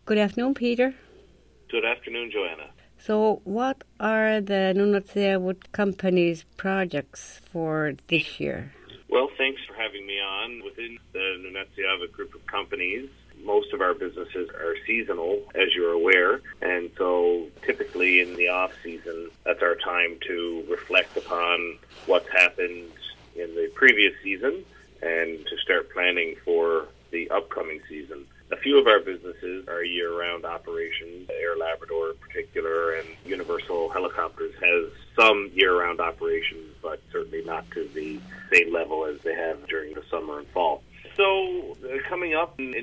Good afternoon, Peter. Good afternoon, Joanna. So, what are the Nunatsiavut Wood Company's projects for this year? Well, thanks for having me on. Within the Nunatsiavut group of companies, most of our businesses are seasonal, as you're aware, and so typically in the off-season, that's our time to reflect upon what's happened in the previous season and to start planning for the upcoming season. A few of our businesses are year-round operations. Air Labrador in particular and Universal Helicopters has some year-round operations, but certainly not to the same level as they have during the summer and fall. So coming up in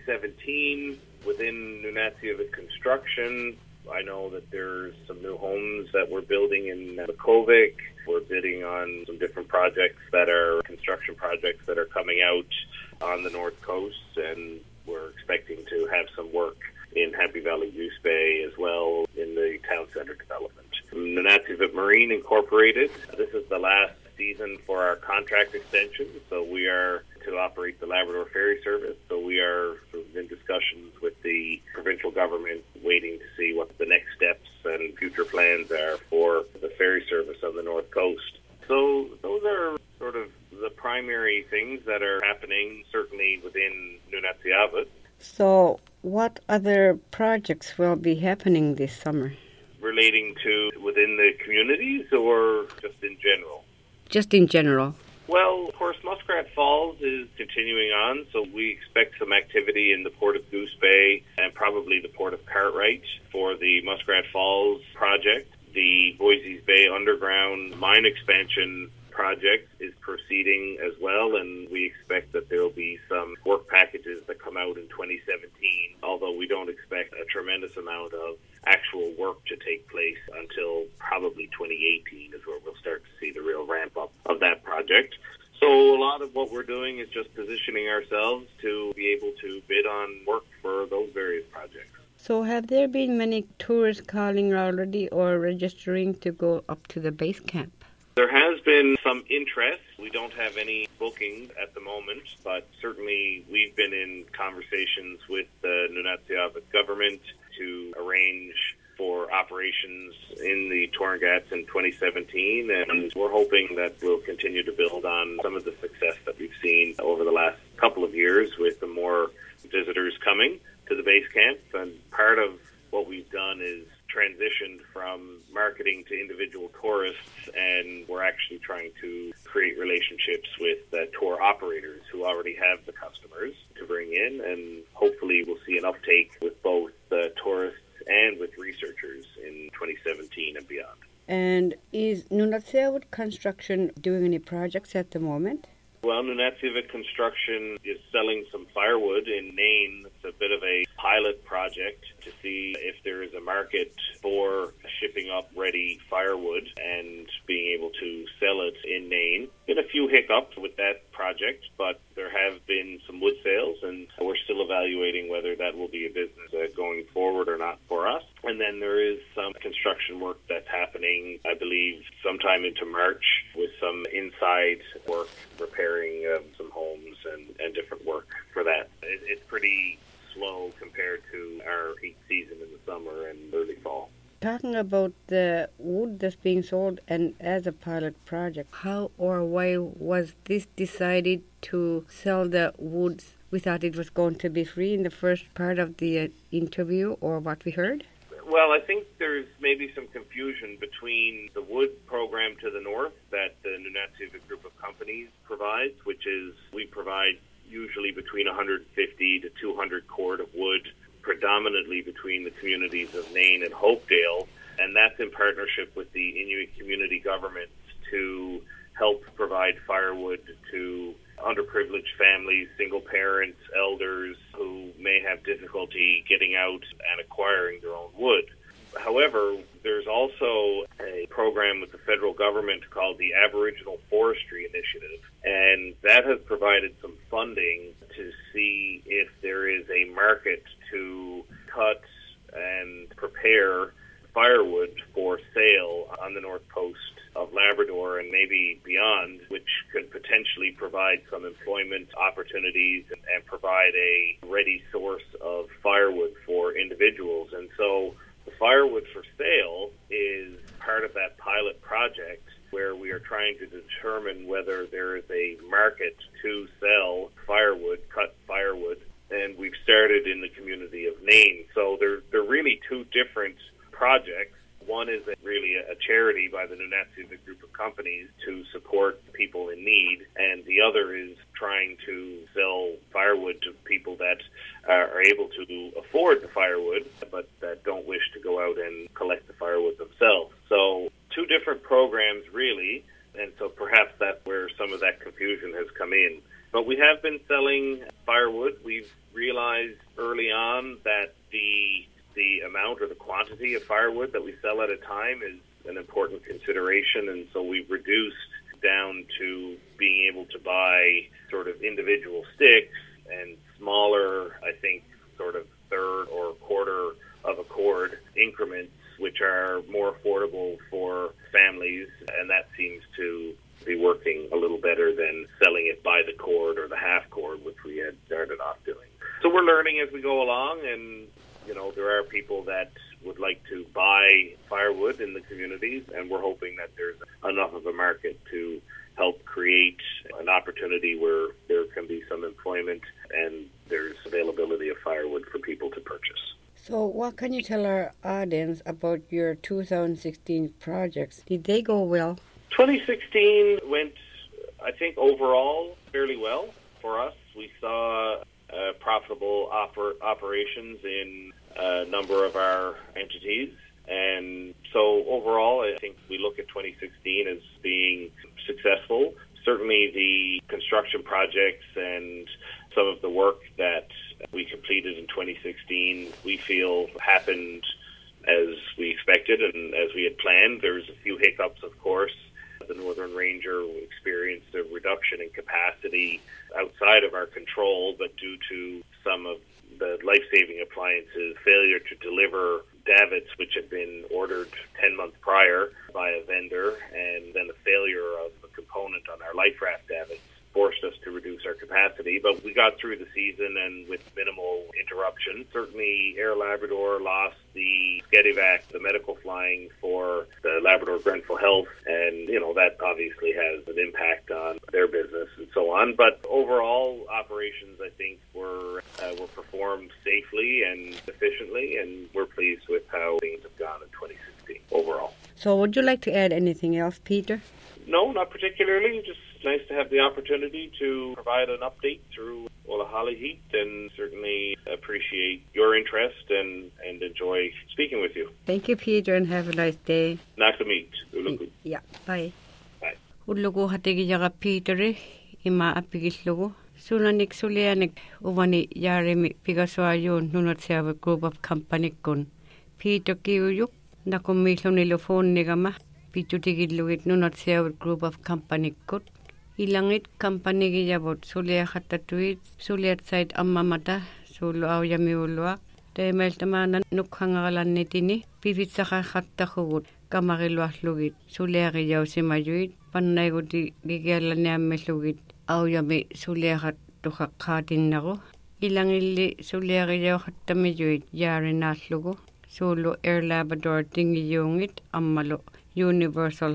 2017, within Nunatsiavut Construction, I know that there's some new homes that we're building in Makkovik. We're bidding on some different projects that are construction projects that are coming out on the North Coast, and we're expecting to have some work in Happy Valley Goose Bay as well in the town centre development. Nunatsiavut Marine Incorporated, this is the last season for our contract extension, so we are to operate the Labrador Ferry Service. So we are in discussions with the provincial government, waiting to see what the next steps and future plans are for the ferry service on the North Coast. So those are sort of the primary things that are happening, certainly within Nunatsiavut. So, what other projects will be happening this summer? Relating to within the communities or just in general? Just in general. Well, of course, Muskrat Falls is continuing on, so we expect some activity in the Port of Goose Bay and probably the Port of Cartwright for the Muskrat Falls project. The Voisey's Bay Underground Mine Expansion project is proceeding as well, and we expect that there will be some work packages that come out in 2017, although we don't expect a tremendous amount of actual work to take place until probably 2018 is where we'll start to see the real ramp up of that project. So a lot of what we're doing is just positioning ourselves to be able to bid on work for those various projects. So have there been many tourists calling already or registering to go up to the base camp? There has been some interest. We don't have any bookings at the moment, but certainly we've been in conversations with the Nunatsiavut government to arrange for operations in the Torngat in 2017, and we're hoping that we'll continue to build on some of the success that we've seen over the last couple of years with the more visitors coming to the base camp. And part of what we've done is transitioned from marketing to individual tourists, and we're actually trying to create relationships with tour operators who already have the customers to bring in, and hopefully we'll see an uptake with both tourists and with researchers in 2017 and beyond. And is Nunatsiavut Construction doing any projects at the moment? Well, Nunatsiavut Construction is selling some firewood in Nain. It's a bit of a pilot project to see if there is a market for shipping up ready firewood and being able to sell it in Nain. Been a few hiccups with that project, but there have been some wood sales, and we're still evaluating whether that will be a business going forward or not for us. And then there is some construction work that's happening, I believe, sometime into March with some inside work, repairing some homes and different work for that. It's pretty slow compared to our heat season in the summer and early fall. Talking about the wood that's being sold and as a pilot project, how or why was this decided to sell the woods? We thought it was going to be free in the first part of the interview, or what we heard? Well, I think there's maybe some confusion between the wood program to the north that the Nunatsiavut group of companies provides, which is we provide usually between 150 to 200 cord of wood, predominantly between the communities of Nain and Hopedale, and that's in partnership with the Inuit community governments to help provide firewood to underprivileged families, single parents, elders who may have difficulty getting out and acquiring their own wood. However, there's also a program with the federal government called the Aboriginal Forestry Initiative, and that has provided some funding to see if there is a market to cut and prepare firewood for sale on the north coast of Labrador and maybe beyond, which could potentially provide some employment opportunities and provide a ready source of firewood for for individuals. And so the firewood for sale is part of that pilot project where we are trying to determine whether there is a market to sell firewood, cut firewood, and we've started in the community of Nain. So they're really two different projects. One is really a charity by the Nunatsiavut group of companies to support people in need, and the other is trying to sell firewood to people that are able to afford the firewood, but that don't wish to go out and collect the firewood themselves. So two different programs, really, and so perhaps that's where some of that confusion has come in. But we have been selling firewood. We've realized early on that the amount or the quantity of firewood that we sell at a time is an important consideration, and so we've reduced down to being able to buy sort of individual sticks and smaller, I think, sort of third or quarter of a cord increments, which are more affordable for families, and that seems to be working a little better than selling it by the cord or the half cord, which we had started off doing. So we're learning as we go along, and there are people that would like to buy firewood in the communities, and we're hoping that there's enough of a market to help create an opportunity where there can be some employment and there's availability of firewood for people to purchase. So what can you tell our audience about your 2016 projects? Did they go well? 2016 went, I think, overall fairly well for us. We saw profitable operations in a number of our entities. And so overall, I think we look at 2016 as being successful. Certainly the construction projects and some of the work that we completed in 2016, we feel happened as we expected and as we had planned. There's a few hiccups, of course. The Northern Ranger experienced a reduction in capacity outside of our control, but due to some of the life-saving appliances' failure to deliver davits, which had been ordered 10 months prior by a vendor, and then the failure of a component on our life raft davits forced us to reduce our capacity. But we got through the season and with minimal interruption. Certainly Air Labrador lost the Skedevac, the medical flying for the Labrador Grenfell Health, and that obviously has an impact on their business and so on. But overall, operations, I think, were performed safely and efficiently, and we're pleased with how things have gone in 2016 overall. So would you like to add anything else, Peter? No, not particularly. Just nice to have the opportunity to provide an update through Olahalihit, and certainly appreciate your interest and enjoy speaking with you. Thank you, Peter, and have a nice day. Nakamit. Yeah, bye. Bye. Ullugu hatigi jaga Peter ima apigillugu. Sunanik sulianik uvani yarimi pigaswaayun Nunatsiavut group of company kun. Peter kiuyuk nakumilunilo phone nigama. Pichutigilluit Nunatsiavut group of company kut. Ilangit company giyabot suliakhatatuit suliat side ammamata sulu awyamiulua. Teemeltamana nukhangalanitini pivitsaka khattahugut kamariluarlugit suliariausimayuit pannaiguti gigialaniammellugit awyami suliakat tuhaqqaatinnaru ilangilli suliariauhattamiyuit yaarinaallugu sulu Air Labrador tingiyungit ammalu Universal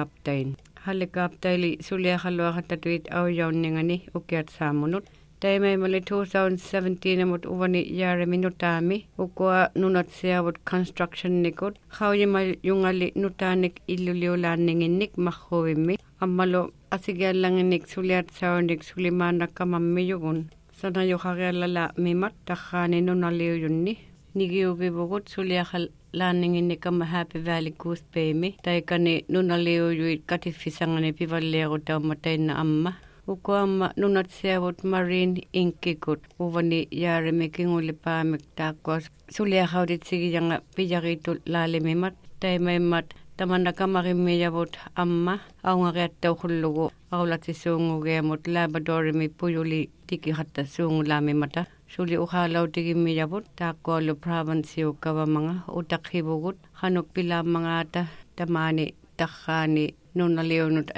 Helicopter suliakhaluaqattatuit awyauningani ukiat saamunut. Taimemali 2017 amut uvani yaraminutami ukua Nunatsiavut construction nikut khawyimal yungali nutanik illuliulaanninginnik mahhuimmi ammalo asigiallanginnik suliat saurnik sulimaanakamammiyugun sanayuqagiallala mimat takhani nunaliuyunni nigiugivugut suliakhalaanninginnik amma Happy Valley Goose Baymi taikani nunaliuyuit katifisangani pivalleerutaumatainna amma Ukuama Nunatsiavut Marine Inkikut uvani yarimikingulipamik takwas suliakhauditsigianga pijaritul lalimimat taimaimat tamanakamarimiavut amma aungariattaukhullugu aulatsisuungugiamut Labradorimi puyuli tikihatta suungulamimata suli ukhalautigimiavut takkualu provinciu kavamanga utakhivugut hanuk pilamangata tamani takhani nunaliunut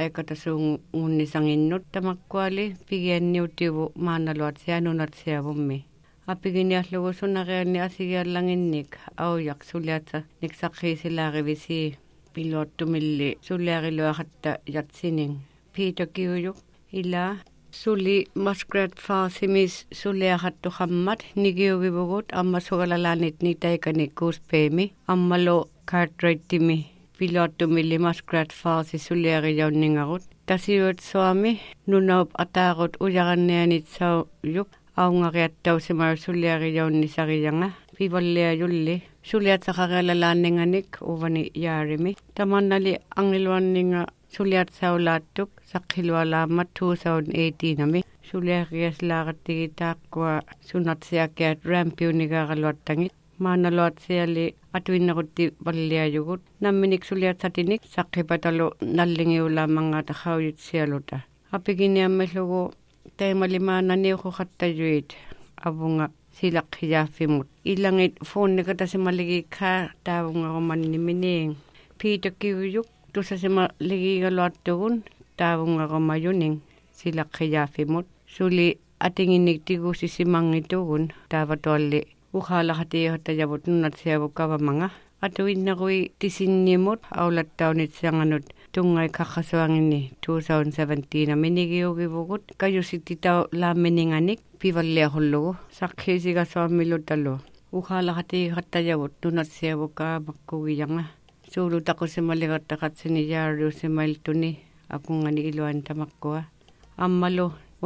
aikatasuungunnisanginnut tamakkuali pigianniutivu maanaluatsia Nunatsiavummi Apiginiallugu sunareani asigiallanginnik aujaq suliatsa niksaqqiisilaarivisi piluattumilli suliariluaqatta yatsinin Peter Kiuyuk ila suli Muskrat Falls-imis suliaqattuqammat nigiugivugut amma sugalalaanit nitaikanik kuuspeemi ammalo Cartwright-timi piluattumilli Muskrat Falls suliarijaunningarut tasiuat soami nunaup ataarut ujarannianitsaujuk aungariattausimar suliarijaunnisarianga pivalliajulli suliatsaqarialalaanninganik uvani yaarimi tamannali angiluanninga suliatsaulaattuk saqqilualaammat 2018-ami suliariaslaaqattigitaaqqua sunatsiakiat rampiunigaaqaluattangit maanaluatsiali atuinnerutti valliajugut namminik suliatsatinik saqqipatalu nallingiulaammangaata qaujutsialuta apiginiammellugu taimalimaananiuquqattajuit avunga silaqqiyaafimut ilangit foonnikatasimaligikkaa taavungarumanniminii Peter Kiuyuk tusasimaligigaluattugun taavungarumayuning silaqqiyaafimut suli atinginnik tigusisimangitugun taavatualli uqaalaqatiiqattajavut nunatsiavuk kavamanga atuinnerui tisinnimut aulattaunitsianganut tungai kaqqasuangini 2017 aminigiugivugut kayusittitau laammininganik pivalliaqullugu saqqisigassuammilutalu uqaalaqatiiqattajavut nunatsiavuk kaamakkugianga suulutaqusimaligattaqatsini yaariusimailtuni akungani iluan tamakkua ammalu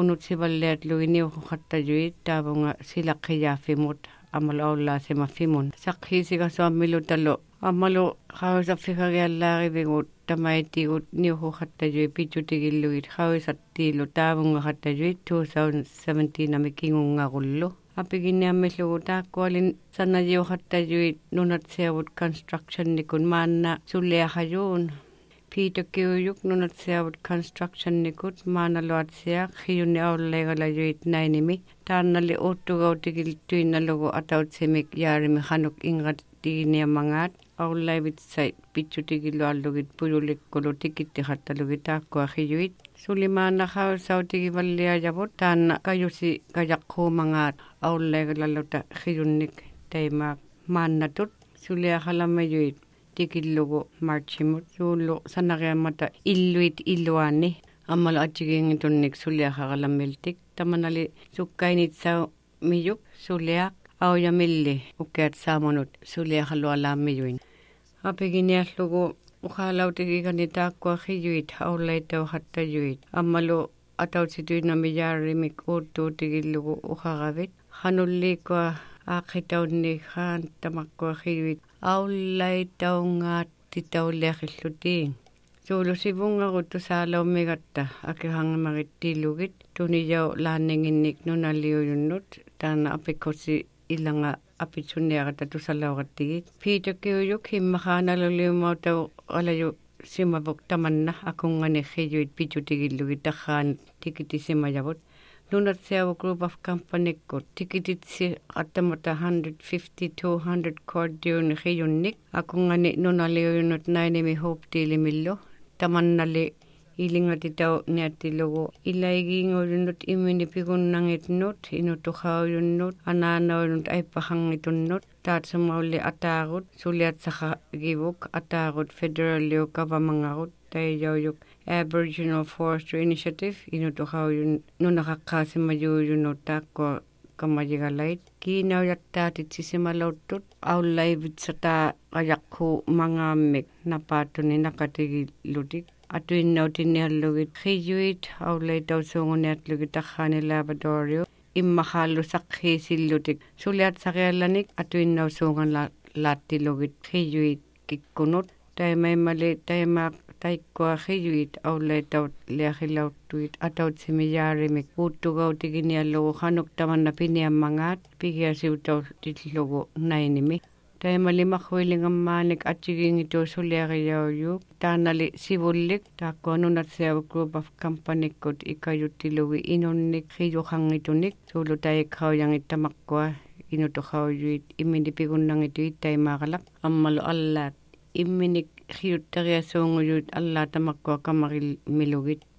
unutsivalliatluginiuqattajuit taavunga silaqqiyaafimut amalu aullaasimafimun saqqisigassuammilutalu ammalu qausaffigariallaarivigut tamaitigut niuquqattajui pitjutigillugit qausattiilu taavungaqattajuit 2017 amikingunngaqullu apiginiammillugu taakkualin sanajiuqattajuit nunatsiavut constructionnikun maanna suliaqajuun Peter Kiuyuk nunatsiavut constructionnikut maanaluatsiaq qiyunni aullaiqalajuit nainimi taannali uttugautigiltuinnalugu atautsimik yaarimi qanuk inqattiginiamangaat aullaivitsait pitjutigilluallugit puyulikkulu tikittiqattalugit taakkuaqijuit sulimaannaqausautigivalliajavut taanna kajusi kajaqquumangaat aullaiqalaluta qiyunnik taimaaq maannatut suliaqalamajuit tikillugu marchimut suullu sanariammata illuit illuaanni ammalu atjigiingitunnik suliaqaqalamiltik tamanali sukkainitsau miyuk suliaq aujamilli ukkeat saamunut suliaqalualaammijuin apiginiallugu uqaalautigikani taakkuaqijuit aullaitauqattajuit ammalu atautsituinami yaarimik uuttuutigillugu uqaqavit qanulliikkua aaqitaunniqaan tamakkuaqijuit aullaitaungaаттitauliaqillutiin suulusivungaruttu saalaumigatta akihangimarittiilugit tunijau laanninginnik nunaliujunnut taana apikkosi ilanga apitsunniaqata tusalauqattigit Peter Kiuyuk himmaqaanaluliumautau alaju simavuk tamanna akungani-qijuit pitjutigillugit taqaanit tikitisimayavut nunatsiavu group of companikkut tikititsi attamata 150-200 kordiun qiyunnik akungani nunaliujunnut nainimi huuptiilimillu tamannali ilingatitau niattilugu ilaigiingujunnut iminipigunnangitnut inutuqaujunut anaanaujunnut aippaqangitunnut taatsumaulli ataagut suliatsaqagivuk ataagut federaliu kavamangagut taijaujuk Aboriginal Forestry Initiative inutuqaujun nunaqaqqaasimajuujunnut taakkua kamajigalait kiinaujattaatitsisimalauttut aullaivitsataa qajaqqu mangaammik napaatuni naqatigillutik atuinnautinniallugit qijuit aullaitausuunguniatlugit taqaani Labradoriu immaqaallu saqqhiisillutik suliatsaqiallanik atuinnausuungan laattilugit qijuit kikkunut taimaimali taimaaq taikkua qijuit aullaitaut liaqilauttuit atautsimiyarimik uuttugautiginniallugu qanuk tamanna piniammangaat pigiasiutauttillugu nainimi taimalimaquilingammaanik atjigiingitu suliaqiyaujuk taanali sivullik taakkua nunatsiavu group of companikkut ikajuttilugi inunnik qijuqangitunik suulutaiqqaujangit tamakkua inutuqaujuit iminipigunnangituit taimaaqalaq ammalu allaat imminik qiuttariasuungujut allaa tamakkua kamaril milugit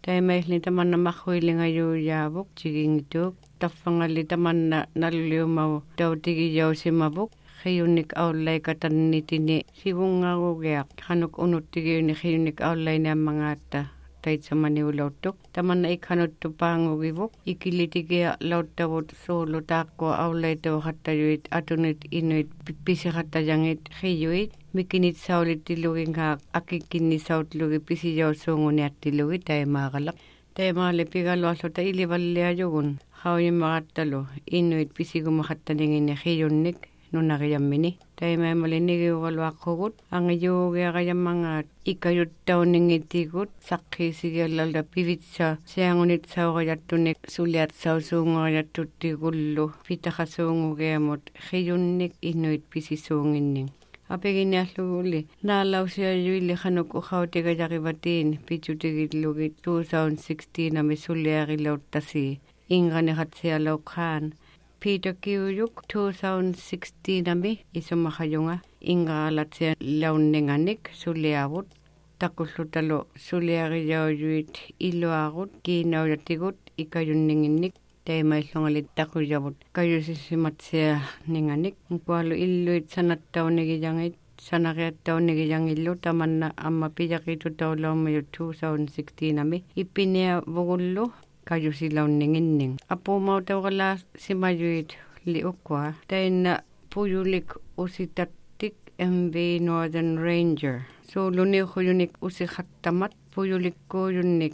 Taimaislin tamanna makhuilinga yuujavuk chigingituk. Taffangalli tamanna nalliumau tautigijausimavuk. Khiyunik aulai katannitini sivungagugeaq. Hanuk unuttigiuni khiyunik aulai nammangaatta. Taitsamani ulautuk. Tamanna ikhanuttu paangugivuk. Ikilitigia lauttavut suulu taakkua aulai tauhattajuit atunit inuit pisikhattajangit khiyuit. Mikinit saulittilugingaaq akikkinni sautlugi pisijausuunguniattilugi taimaagalaq. Taimaalle pigalualluta ilivalliajugun. Haujimaqattalu inuit pisigumahattaningini khiyunnik nunaqiyammini. Taimaimali nigiugaluaqqugut angijuugiaqayammangaat ikayuttauningitigut saqqisigiallalda pivitsa siangunit saugajattunik suliat sausuungajattutigullu pitaqasuungugiamut khiyunnik inuit pisisuunginning. Apeginialluguli naalausiajuili hanuk uhautigajaqivatiin pichutigillugi 2016 ami suliaqilauttasi inganihatsialauqaan. Peter Kiuyuk 2016 ami isumahayunga ingaalatsia launninganik suliavut takullutalo suliaqijaujuit iluagut kiinaujatigut ikayunninginnik taimaillungalit takujavut kayusisimatsia ninganik kualu illuit sanattaunigijangit sanaqiattaunigijangillu tamanna amma pijaqitutaulaumayu 2016 ami ippinia vugullu kayusilauninginning apuumautauqala simajuit liukwa tainna pujulik usitattik MV Northern Ranger suuluni khuyunik usikhattamat pujulikkuujunnik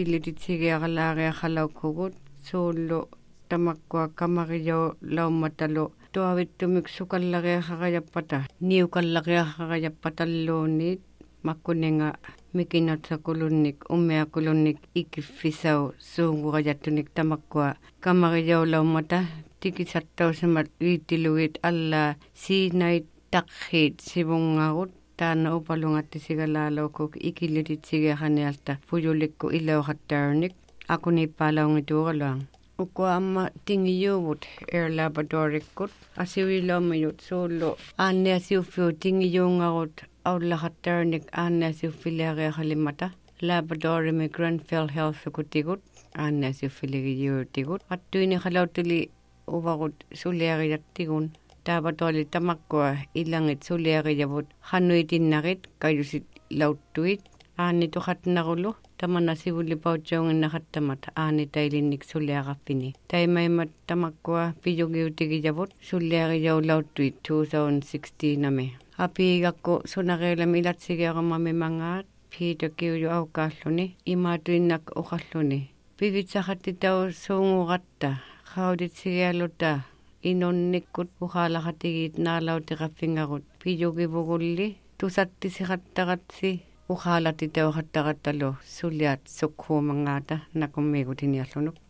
ikilititsigiaqalaaqiaqalaukugut suullu tamakkua kamaqijau laumatalu tuavittumik sukallaqiaqaqajappata niukallaqiaqaqajappatalluunniit makkuninga mikinatsakulunnik ummiakulunnik ikifisau suunguqajattunik tamakkua kamaqijaullaumata tikisattausimat iittiluit alla siinait taqhiit sivungagut taana upalungattisigalaalaukkuk ikilititsigiaqanialta pujulikku ilauqattarnik akuniippaalaungituugaluang ukua amma tingiyuuvut Air Labradorikkut asiuilaumayut suullu aanniasiuffiu tingijuungagut aullaqattarnik aanniasiuffiliaqiaqalimata Labradorimi Grenfell Health-ukutigut aanniasiuffiligijuutigut attuini qalauttili uvagut suliaqijattigun taapatuali tamakkua ilangit suliaqijavut hanuitinnaqit kayusit lauttuit aanituqatnaqulu tamanna sivulipautsauginnaqattamat aanitailinnik suliaqaffini taimaimat tamakkua pijugiutigijavut suliaqijaullauttuit 2016 ami apiigakku sunaqialami ilatsigiaqamami mangaat Peter Kiuyu aukaalluni imaatuinnak uqalluni pivitsaqattitau suunguqatta qautitsigialuta inunnikkut uqaalaqatigit naalautiqaffingagut pijugivugulli tusattisiqattaqatsi uqaalatitauqattaqattalu suliat sukhuumangaata nakummigutiniallunuk